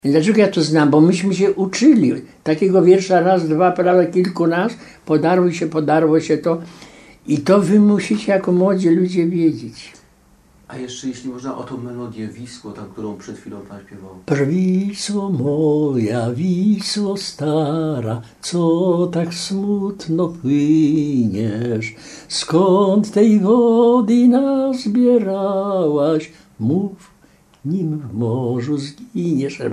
Dlaczego ja to znam? Bo myśmy się uczyli takiego wiersza raz, dwa, prawda, kilku nas, podarło się to i to wy musicie jako młodzi ludzie wiedzieć. A jeszcze jeśli można o tą melodię Wisło, tam, którą przed chwilą pan śpiewał. Wisło moja, Wisło stara, co tak smutno płyniesz? Skąd tej wody nazbierałaś? Mów, nim w morzu zginiesz.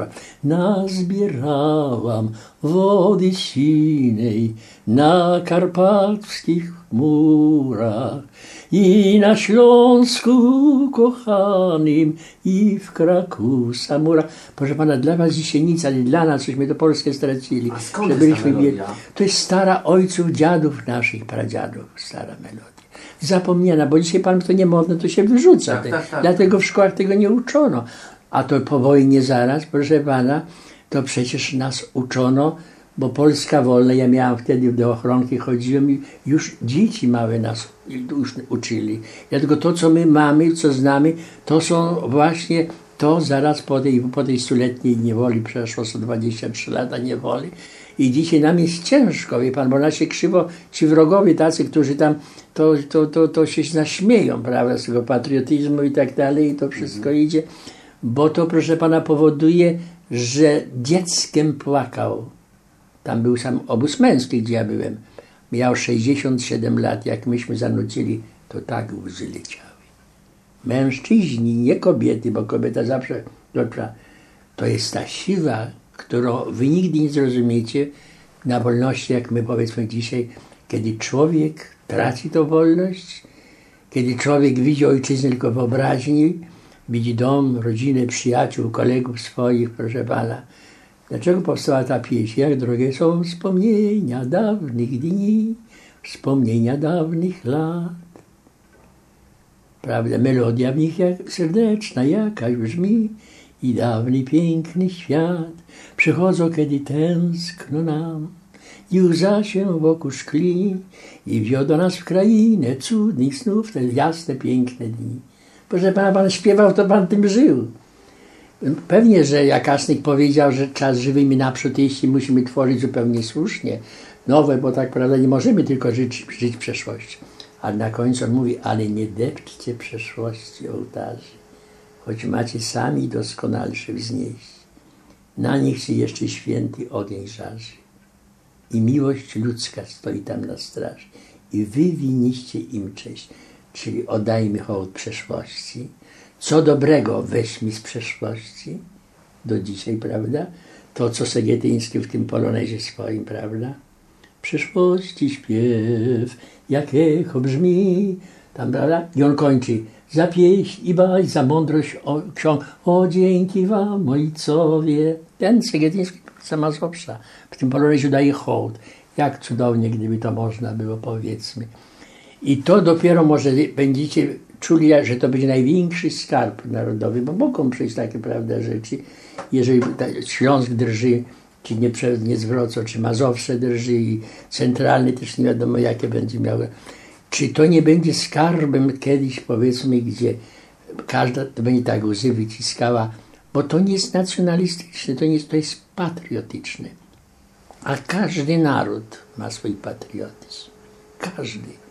Nazbierałam wody sinej na karpackich chmurach i na Śląsku kochanym i w Kraku samurach. Proszę pana, dla was dzisiaj nic, ale dla nas, żeśmy to Polskę stracili. A skąd jest ta melodia? To jest stara ojców, dziadów naszych, pradziadów, stara melodia. Zapomniana, bo dzisiaj pan to nie modno, to się wyrzuca. Tak. Dlatego w szkołach tego nie uczono. A to po wojnie zaraz, proszę pana, to przecież nas uczono, bo Polska wolna, ja miałam wtedy do ochronki, chodziłem i już dzieci małe nas już uczyli. Dlatego to, co my mamy, co znamy, to są właśnie to zaraz po tej stuletniej niewoli, przeszło 123 lata niewoli. I dzisiaj nam jest ciężko, wie pan, bo nas się krzywo, ci wrogowie tacy, którzy tam, to się naśmieją, prawda, z tego patriotyzmu i tak dalej, i to wszystko idzie, bo to, proszę pana, powoduje, że dzieckiem płakał. Tam był sam obóz męski, gdzie ja byłem. Miał 67 lat, jak myśmy zanucili, to tak łzy leciały. Mężczyźni, nie kobiety, bo kobieta zawsze, to jest ta siła, którą wy nigdy nie zrozumiecie na wolności, jak my powiedzmy dzisiaj, kiedy człowiek traci tą wolność, kiedy człowiek widzi ojczyznę tylko w wyobraźni, widzi dom, rodzinę, przyjaciół, kolegów swoich, proszę pana. Dlaczego powstała ta pieśń? Jak drogie są wspomnienia dawnych dni, wspomnienia dawnych lat. Prawda, melodia w nich jak serdeczna jakaś brzmi i dawny piękny świat. Przychodzą, kiedy tęskno nam i łza się wokół szkli i wiodą nas w krainę cudnych snów, te jasne, piękne dni. Proszę pana, pan śpiewał, to pan tym żył. Pewnie, że jak Asnyk powiedział, że czas żywymi naprzód iść i musimy tworzyć zupełnie słusznie nowe, bo tak prawda nie możemy tylko żyć przeszłością. Ale na końcu on mówi, ale nie depczcie przeszłości ołtarzy, choć macie sami doskonalsze wznieść. Na nich się jeszcze święty ogień żarzy i miłość ludzka stoi tam na straży i wy winniście im cześć, czyli oddajmy hołd przeszłości. Co dobrego weźmy z przeszłości do dzisiaj, prawda? To, co Segietyński w tym polonezie swoim, prawda? Przyszłości śpiew, jak echo brzmi, tam, prawda? I on kończy, za pieśń i baś, za mądrość ksiąg, o dzięki wam, ojcowie. Ten Segietyński z Mazowsza w tym polonezie daje hołd. Jak cudownie, gdyby to można było, powiedzmy. I to dopiero może będziecie czuli, że to będzie największy skarb narodowy, bo mogą przyjść takie, prawda, rzeczy. Jeżeli Śląsk drży, czy nie zwrocą, czy Mazowsze drży i centralny też nie wiadomo, jakie będzie miały. Czy to nie będzie skarbem kiedyś, powiedzmy, gdzie każda to będzie tak łzy wyciskała, bo to nie jest nacjonalistyczne, to jest patriotyczne. A każdy naród ma swój patriotyzm. Każdy.